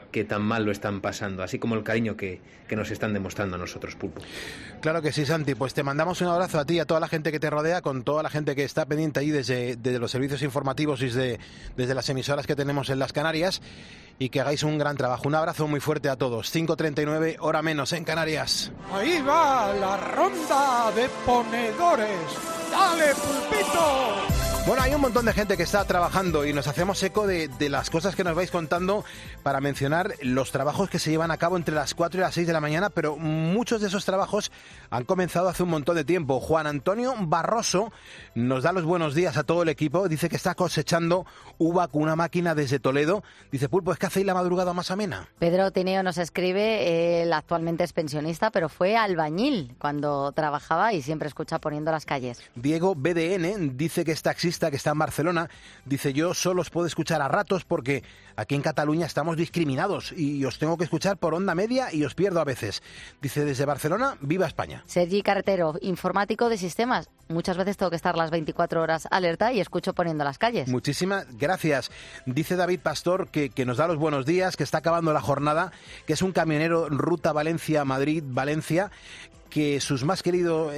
que tan mal lo están pasando, así como el cariño que nos están demostrando a nosotros, Pulpo. Claro que sí, Santi, pues te mandamos un abrazo a ti y a toda la gente que te rodea, con toda la gente que está pendiente ahí desde los servicios informativos y desde las emisoras que tenemos en las Canarias, y que hagáis un gran trabajo. Un abrazo muy fuerte a todos. 5:39, hora menos en Canarias. Ahí va la ronda de ponedores. ¡Dale, Pulpito! Bueno, hay un montón de gente que está trabajando y nos hacemos eco de las cosas que nos vais contando para mencionar los trabajos que se llevan a cabo entre las 4 y las 6 de la mañana, pero muchos de esos trabajos han comenzado hace un montón de tiempo. Juan Antonio Barroso nos da los buenos días a todo el equipo, dice que está cosechando uva con una máquina desde Toledo. Dice, Pulpo, ¿es que hacéis la madrugada más amena? Pedro Tineo nos escribe, él actualmente es pensionista, pero fue albañil cuando trabajaba y siempre escucha Poniendo las calles. Diego BDN dice que es taxista, que está en Barcelona, dice, yo solo os puedo escuchar a ratos porque aquí en Cataluña estamos discriminados y os tengo que escuchar por onda media y os pierdo a veces. Dice, desde Barcelona, viva España. Sergi Carretero, informático de sistemas. Muchas veces tengo que estar las 24 horas alerta y escucho Poniendo las calles. Muchísimas gracias. Dice David Pastor que nos da los buenos días, que está acabando la jornada, que es un camionero ruta Valencia-Madrid-Valencia, que su más querido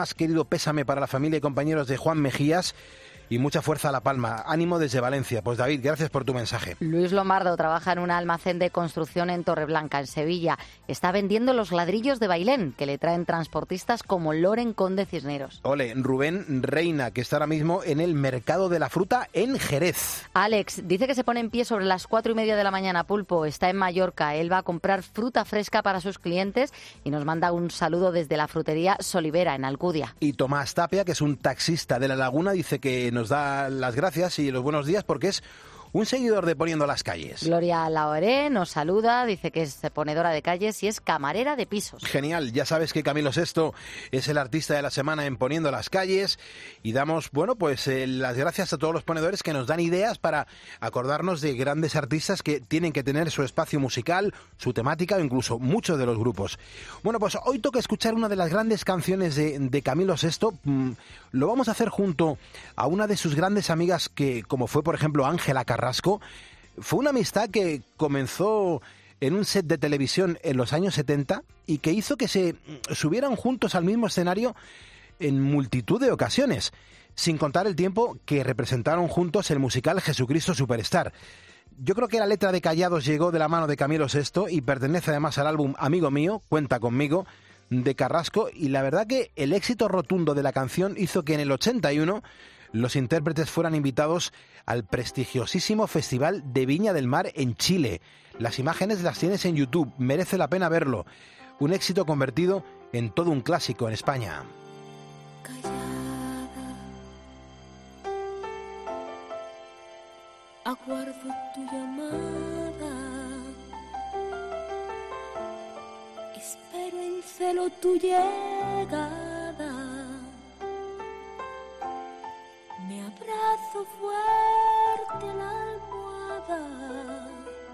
pésame para la familia y compañeros de Juan Mejías, y mucha fuerza a La Palma. Ánimo desde Valencia. Pues David, gracias por tu mensaje. Luis Lombardo trabaja en un almacén de construcción en Torreblanca, en Sevilla. Está vendiendo los ladrillos de Bailén, que le traen transportistas como Loren Conde Cisneros. Ole, Rubén Reina, que está ahora mismo en el mercado de la fruta en Jerez. Alex dice que se pone en pie sobre las 4:30 de la mañana, Pulpo. Está en Mallorca. Él va a comprar fruta fresca para sus clientes y nos manda un saludo desde la frutería Solivera, en Alcudia. Y Tomás Tapia, que es un taxista de La Laguna, dice que nos da las gracias y los buenos días porque es un seguidor de Poniendo las calles. Gloria Laoré nos saluda, dice que es ponedora de calles y es camarera de pisos. Genial, ya sabes que Camilo Sesto es el artista de la semana en Poniendo las calles y damos, las gracias a todos los ponedores que nos dan ideas para acordarnos de grandes artistas que tienen que tener su espacio musical, su temática o incluso muchos de los grupos. Bueno, pues hoy toca escuchar una de las grandes canciones de Camilo Sesto. Lo vamos a hacer junto a una de sus grandes amigas que, como fue por ejemplo Ángela Carrasco. Fue una amistad que comenzó en un set de televisión en los años 70 y que hizo que se subieran juntos al mismo escenario en multitud de ocasiones, sin contar el tiempo que representaron juntos el musical Jesucristo Superstar. Yo creo que la letra de Callados llegó de la mano de Camilo Sesto y pertenece además al álbum Amigo Mío, Cuenta Conmigo, de Carrasco, y la verdad que el éxito rotundo de la canción hizo que en el 81 los intérpretes fueran invitados al prestigiosísimo Festival de Viña del Mar en Chile. Las imágenes las tienes en YouTube, merece la pena verlo. Un éxito convertido en todo un clásico en España. Callada, aguardo tu llamada, espero en celo tu llegada. Me abrazo fuerte a la almohada,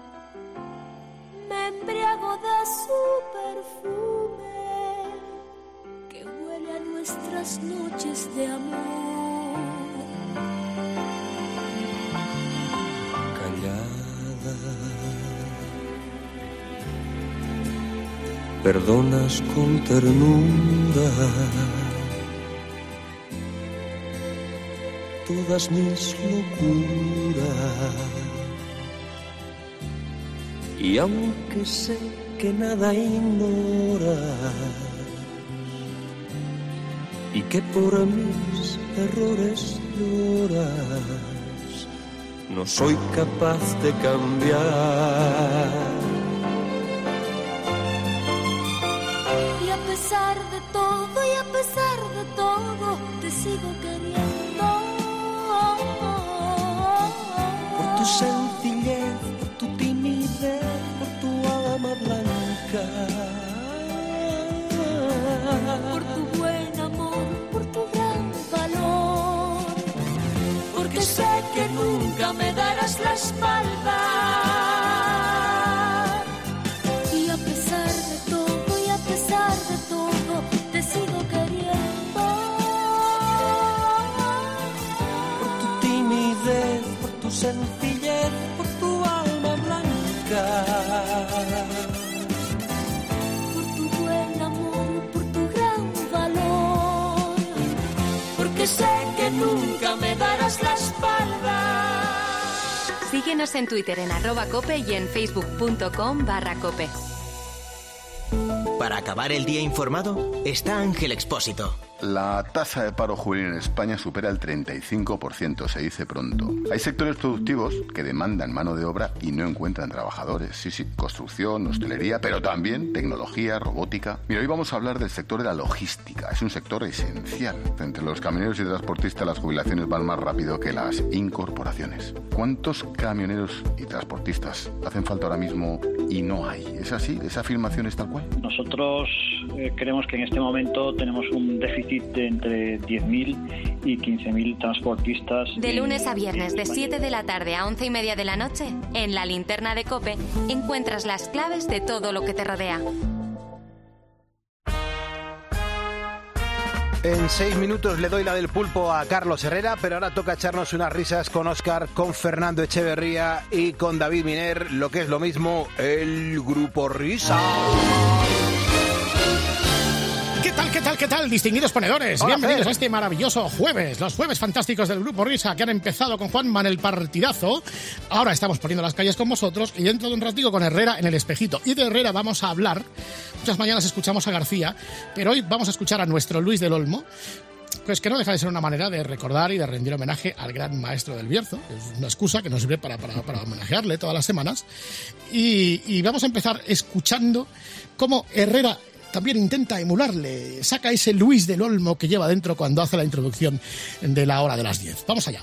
me embriago de su perfume que huele a nuestras noches de amor. Callada, perdonas con ternura todas mis locuras, y aunque sé que nada ignoras y que por mis errores lloras, no soy capaz de cambiar. Y a pesar de todo, y a pesar de todo, te sigo queriendo. Por tu sencillez, por tu timidez, por tu alma blanca, por tu buen amor, por tu gran valor, porque sé que nunca me darás la espalda. Y a pesar de todo, y a pesar de todo, te sigo queriendo. por tu timidez, por tu sencillez, por tu alma blanca. nunca me darás la espalda. Síguenos en Twitter en @cope y en facebook.com/cope. Para acabar el día informado, está Ángel Expósito. La tasa de paro juvenil en España supera el 35%, se dice pronto. Hay sectores productivos que demandan mano de obra y no encuentran trabajadores. Sí, construcción, hostelería, pero también tecnología, robótica. Mira, hoy vamos a hablar del sector de la logística. Es un sector esencial. Entre los camioneros y transportistas las jubilaciones van más rápido que las incorporaciones. ¿Cuántos camioneros y transportistas hacen falta ahora mismo y no hay? ¿Es así? ¿Esa afirmación es tal cual? Nosotros creemos que en este momento tenemos un déficit de entre 10.000 y 15.000 transportistas. De lunes a viernes, de 7 de la tarde a 11:30 de la noche, en la linterna de COPE, encuentras las claves de todo lo que te rodea. En 6 minutos le doy la del pulpo a Carlos Herrera, pero ahora toca echarnos unas risas con Óscar, con Fernando Echeverría y con David Miner, lo que es lo mismo, el Grupo Risa. ¿Qué tal, distinguidos ponedores? Hola, Bienvenidos Fer. a este maravilloso jueves, los jueves fantásticos del Grupo Risa, que han empezado con Juanma en el partidazo. Ahora estamos poniendo las calles con vosotros y dentro de un ratico con Herrera en el espejito. Y de Herrera vamos a hablar. Muchas mañanas escuchamos a García, pero hoy vamos a escuchar a nuestro Luis del Olmo, pues que no deja de ser una manera de recordar y de rendir homenaje al gran maestro del Bierzo. Es una excusa que nos sirve para homenajearle todas las semanas. Y vamos a empezar escuchando cómo Herrera también intenta emularle, saca ese Luis del Olmo que lleva dentro cuando hace la introducción de la hora de las 10. Vamos allá.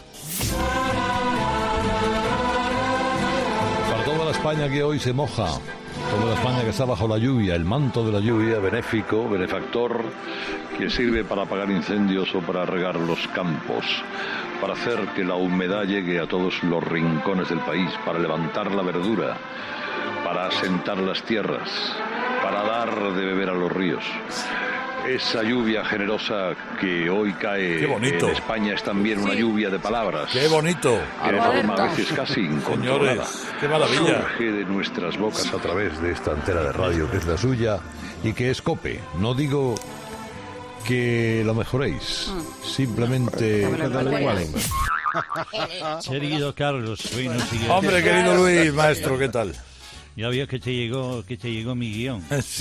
Para toda la España que hoy se moja, toda la España que está bajo la lluvia, el manto de la lluvia, benéfico, benefactor, que sirve para apagar incendios o para regar los campos, para hacer que la humedad llegue a todos los rincones del país, para levantar la verdura, para asentar las tierras, para dar de beber a los ríos. Esa lluvia generosa que hoy cae en España es también una lluvia de palabras. ¡Qué bonito! Que de forma a veces casi incontrolada. Señores, qué maravilla. Surge de nuestras bocas a través de esta antena de radio que es la suya y que es COPE. No digo que lo mejoréis, simplemente Querido Carlos, buenos días. Hombre, querido Luis, maestro, ¿qué tal? Ya veo que te llegó mi guión. Sí.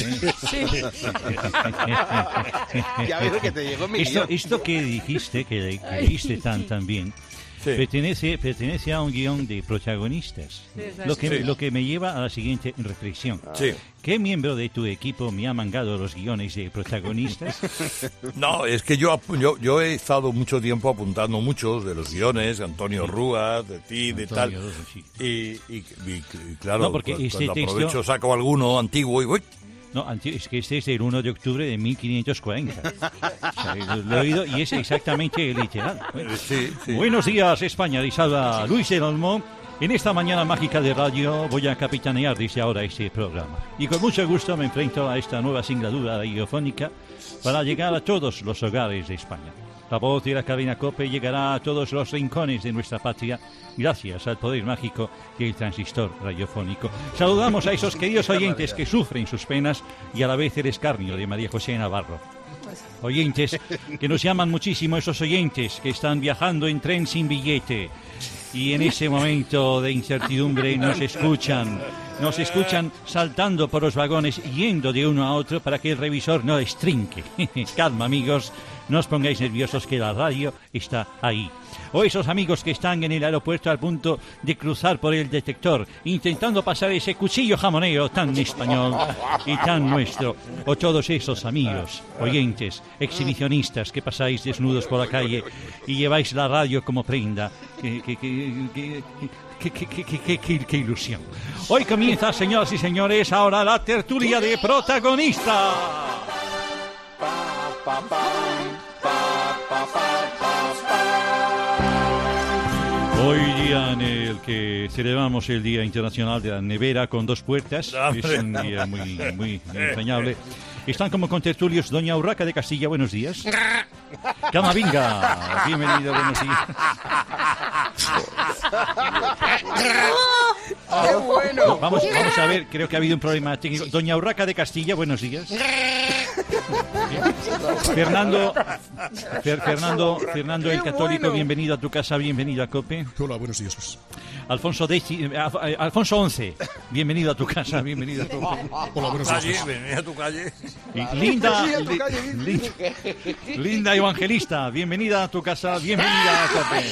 Ya veo que te llegó mi guión. Esto que dijiste, que leíste tan bien, pertenece a un guión de protagonistas. Lo que me lleva a la siguiente reflexión. Sí. ¿Qué miembro de tu equipo me ha mangado los guiones de protagonistas? No, es que yo he estado mucho tiempo apuntando muchos de los guiones, Antonio Rúa, de ti, de tal. Y claro, No, porque cuando este texto- aprovecho saco alguno antiguo y ¡uy! No, es que este es del 1 de octubre de 1540. O sea, lo he oído y es exactamente literal. Sí. Buenos días, España. Les habla Luis del Olmo. En esta mañana mágica de radio voy a capitanear desde ahora este programa. Y con mucho gusto me enfrento a esta nueva singladura radiofónica para llegar a todos los hogares de España. La voz de la cadena COPE llegará a todos los rincones de nuestra patria gracias al poder mágico del transistor radiofónico. Saludamos a esos queridos oyentes que sufren sus penas y a la vez el escarnio de María José Navarro. Oyentes que nos llaman muchísimo, esos oyentes que están viajando en tren sin billete y en ese momento de incertidumbre nos escuchan saltando por los vagones, yendo de uno a otro para que el revisor no les trinque. Calma, amigos, no os pongáis nerviosos que la radio está ahí. O esos amigos que están en el aeropuerto al punto de cruzar por el detector, intentando pasar ese cuchillo jamonero tan español y tan nuestro. O todos esos amigos, oyentes, exhibicionistas que pasáis desnudos por la calle y lleváis la radio como prenda. ¡Qué ilusión! Hoy comienza, señoras y señores, ahora la tertulia de protagonistas. Hoy día en el que celebramos el Día Internacional de la Nevera con dos puertas, es un día muy entrañable. Están como contertulios Doña Urraca de Castilla, buenos días. Camavinga, bienvenido, buenos días. ¡Qué bueno! Vamos a ver, creo que ha habido un problema técnico. Doña Urraca de Castilla, buenos días. Fernando el Católico, bueno. Bienvenido a tu casa, bienvenido a COPE. Hola, buenos días. Alfonso XI, bienvenido a tu casa, bienvenido a COPE. Hola, buenos días. Bienvenido a tu calle. Linda Evangelista, bienvenida a tu casa, bienvenida a COPE.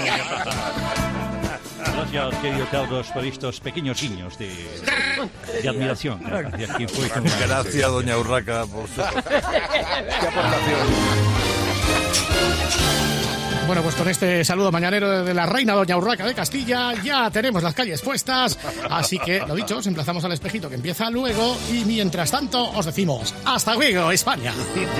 Gracias, querido Carlos, por estos pequeños guiños de admiración. Gracias, doña Urraca, por su aportación. Bueno, pues con este saludo mañanero de la reina doña Urraca de Castilla ya tenemos las calles puestas, así que, lo dicho, os emplazamos al espejito que empieza luego y mientras tanto os decimos ¡hasta luego, España!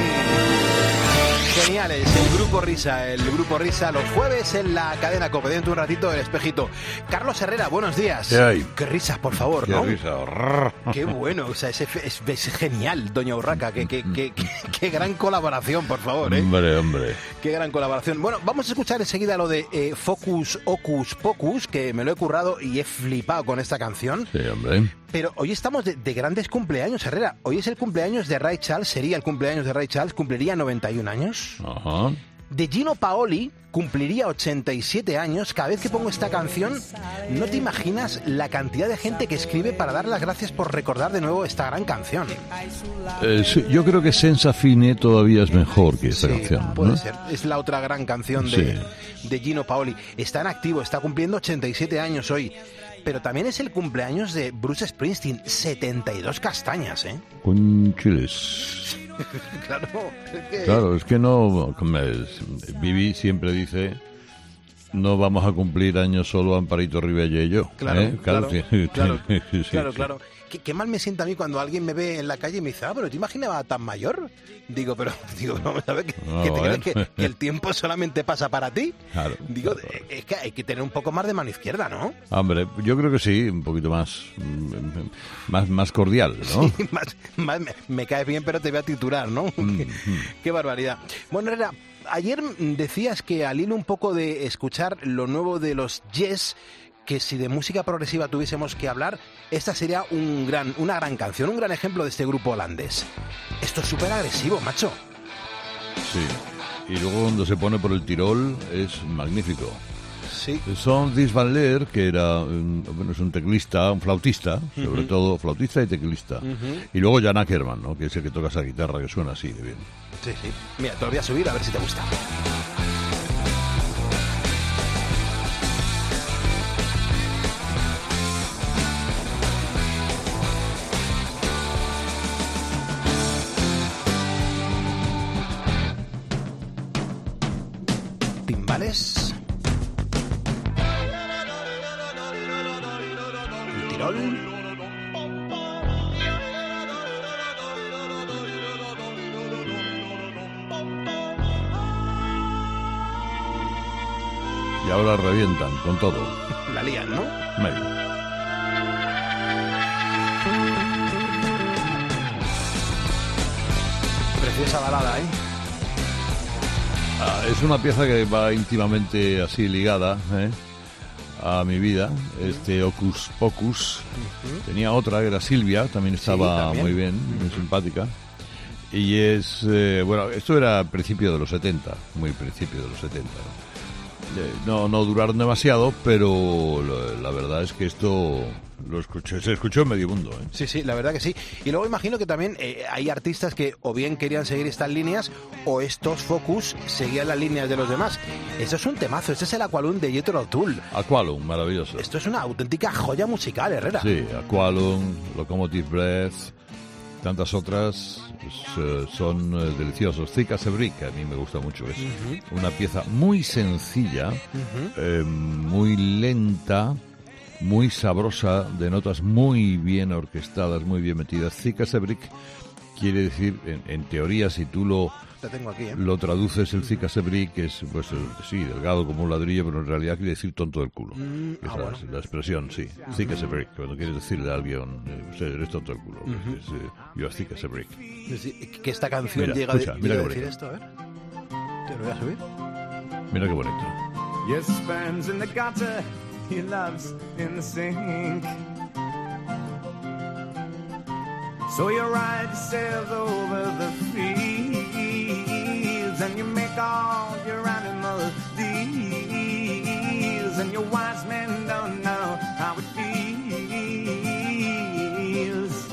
Geniales, el Grupo Risa los jueves en la cadena COPE. Dentro de un ratito el espejito. Carlos Herrera, buenos días. ¿Qué hay? Qué risas, por favor, ¿no? Qué risa. Qué bueno, o sea, es genial, doña Urraca. Qué gran colaboración, por favor, ¿eh? Hombre. Qué gran colaboración. Bueno, vamos a escuchar enseguida lo de Focus Hocus Pocus, que me lo he currado y he flipado con esta canción. Sí, hombre. Pero hoy estamos de grandes cumpleaños, Herrera. Hoy es el cumpleaños de Ray Charles, sería el cumpleaños de Ray Charles, cumpliría 91 años. Ajá. De Gino Paoli cumpliría 87 años. Cada vez que pongo esta canción, no te imaginas la cantidad de gente que escribe para dar las gracias por recordar de nuevo esta gran canción. Sí, yo creo que Senza Fine todavía es mejor que esta canción, ¿no? Puede ser. Es la otra gran canción de Gino Paoli. Está en activo, está cumpliendo 87 años hoy. Pero también es el cumpleaños de Bruce Springsteen, 72 castañas, ¿eh? Con chiles. Claro, es que no... Vivi siempre dice... No vamos a cumplir años solo Amparito Rivella y yo. Claro. Claro. Qué mal me sienta a mí cuando alguien me ve en la calle y me dice, pero ¿te imaginabas tan mayor? Digo, vamos a ver, ¿te crees que el tiempo solamente pasa para ti? Claro. Digo, es que hay que tener un poco más de mano izquierda, ¿no? Hombre, yo creo que sí, un poquito más cordial, ¿no? Sí, más me caes bien, pero te voy a titular, ¿no? Qué barbaridad. Bueno, Herrera, ayer decías que al hilo un poco de escuchar lo nuevo de los Yes, que si de música progresiva tuviésemos que hablar, esta sería una gran canción, un gran ejemplo de este grupo holandés. Esto es súper agresivo, macho. Sí, y luego cuando se pone por el Tirol es magnífico. Sí. Son Dis Van Leer, que es un teclista, un flautista, sobre todo flautista y teclista. Y luego Jan Ackerman, ¿no? Que es el que toca esa guitarra que suena así de bien. Sí. Mira, te lo voy a subir a ver si te gusta. Timbales. El Tirol. Y ahora revientan con todo. La lían, ¿no? Medio. Preciosa balada, ¿eh? Es una pieza que va íntimamente así ligada a mi vida, Hocus Pocus. Tenía otra que era Silvia, también estaba muy bien, muy simpática. Y esto era principio de los 70, muy principio de los 70. No duraron demasiado, pero la verdad es que esto se escuchó en medio mundo, ¿eh? Sí, la verdad que sí. Y luego imagino que también hay artistas que o bien querían seguir estas líneas o estos Focus seguían las líneas de los demás. Esto es un temazo, este es el Aqualung de Jethro Tull. Aqualung, maravilloso. Esto es una auténtica joya musical, Herrera. Sí, Aqualung, Locomotive Breath, tantas otras son deliciosos. Thick as a Brick, a mí me gusta mucho eso. Una pieza muy sencilla, muy lenta, muy sabrosa, de notas muy bien orquestadas, muy bien metidas. Thick as a Brick quiere decir, en teoría, si tú lo traduces, el thick as a brick es, pues, sí, delgado como un ladrillo, pero en realidad quiere decir tonto del culo. Esa es la expresión, sí. Thick as a brick, cuando quieres decirle a alguien, eres tonto del culo. You're thick as a brick. Que esta canción llega a decir esto, a ver. Te lo voy a subir. Mira qué bonito. Your sperm's in the gutter, your love's in the sink. So you ride yourself over the fields and you make all your animal deals, and your wise men don't know how it feels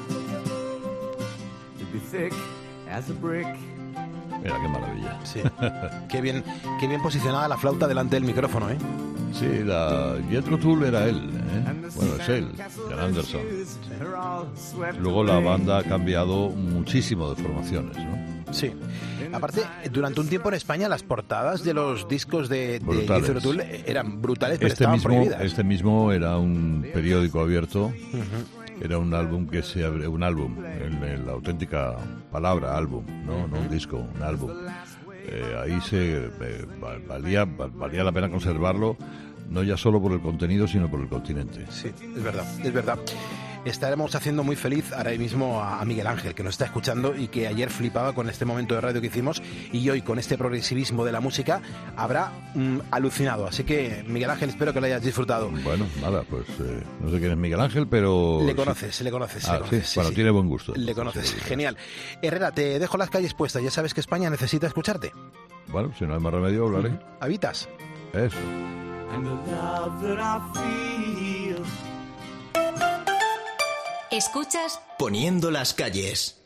to be thick as a brick. Mira, qué maravilla. Sí. Qué bien posicionada la flauta delante del micrófono, ¿eh? Sí, Jethro Tull era él, ¿eh? Bueno, es él, Jan Anderson. Sí. Luego la banda ha cambiado muchísimo de formaciones, ¿no? Sí. Aparte, durante un tiempo en España las portadas de los discos de Jethro Tull eran brutales, pero estaban prohibidas. Este mismo era un periódico abierto. Era un álbum en la auténtica palabra álbum, no un disco, un álbum. Ahí valía la pena conservarlo, no ya solo por el contenido, sino por el continente. Sí, es verdad. Estaremos haciendo muy feliz ahora mismo a Miguel Ángel, que nos está escuchando y que ayer flipaba con este momento de radio que hicimos, y hoy con este progresivismo de la música habrá alucinado. Así que, Miguel Ángel, espero que lo hayas disfrutado. Bueno, nada, pues no sé quién es Miguel Ángel, pero... Le conoces. Sí, bueno, tiene buen gusto. Le conoces, genial. Herrera, te dejo las calles puestas, ya sabes que España necesita escucharte. Bueno, si no hay más remedio, hablaré. ¿Habitas? Eso. And the love that I feel. ¿Escuchas? Poniendo las calles.